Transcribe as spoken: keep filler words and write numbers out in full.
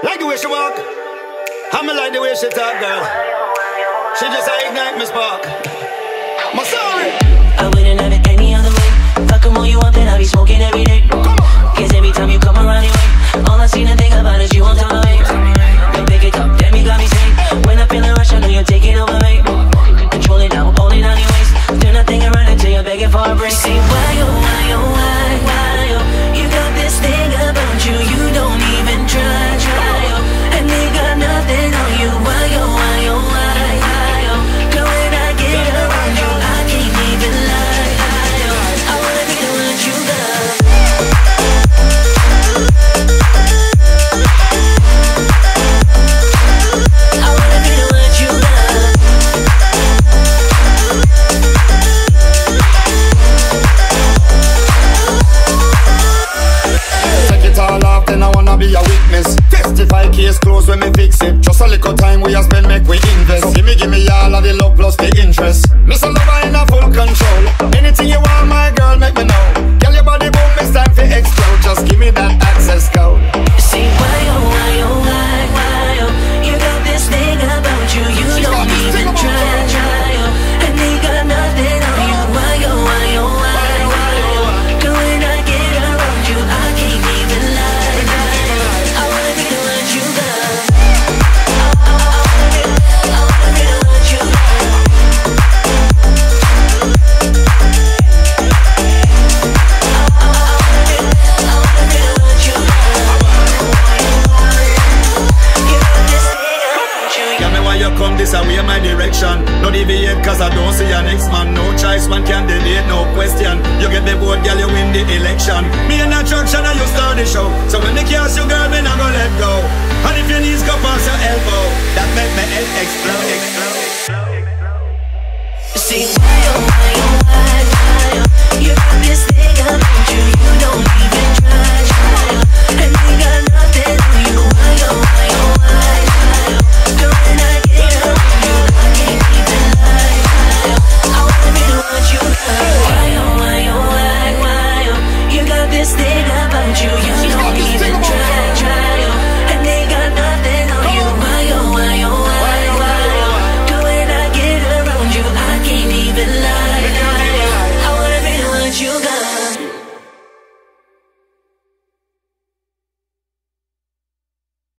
Like the way she walk, I me like the way she talk, girl. She just a ignite me spark. My sorry. I wouldn't have it any other way. Fuck 'em all you want, then I be smoking every day. Cause every time you come around anyway, all I seem to think about is you on tolerate. You pick it up, damn you got me saying. When I feel a rush, I know you're taking over, mate. Control it now, hold it on your waist. Do nothing around until you're begging for a break. Say why, oh, why, oh, why, why, oh. You got this thing about you, you don't even try, try, oh. And they got nothing on you, why, oh, why, oh, why, why, oh. Girl, when I get around you, I can't even lie, oh. I wanna be the one you got. I wanna be the one you got. Take it all off, then I wanna be a witness. Testify, case closed when me fix it. Just a little time we a spend, make we invest. So give me, give me all of the love plus the interest. Miss a lover in a full control. Anything you want, my girl, make me know. Girl, your body boom, it's time for explode. Just give me that access code. Say why, oh, why, oh, why, why, oh. You got this thing about you, you She got don't this thing even about try, her. try, oh. And they got nothing on you, why, oh, why, oh, why, why, oh. Girl, when I get around you, I can't even lie, lie. I wanna be the one you got. I, I, I wanna be, I wanna be the one you got. I, I, I wanna be, I wanna be the one you got. You got this thing about you. Tell me why you come this away my direction. No deviate cause I don't see your next man. No choice, man can delete, no question. You get the vote, girl, you win the election. Me in a church and you start the show. So when they cast you, girl, me not gonna let go. And if your knees go past your elbow, that make me head explode, explode, explode. Say why, oh, why, oh, why, why, oh. You got this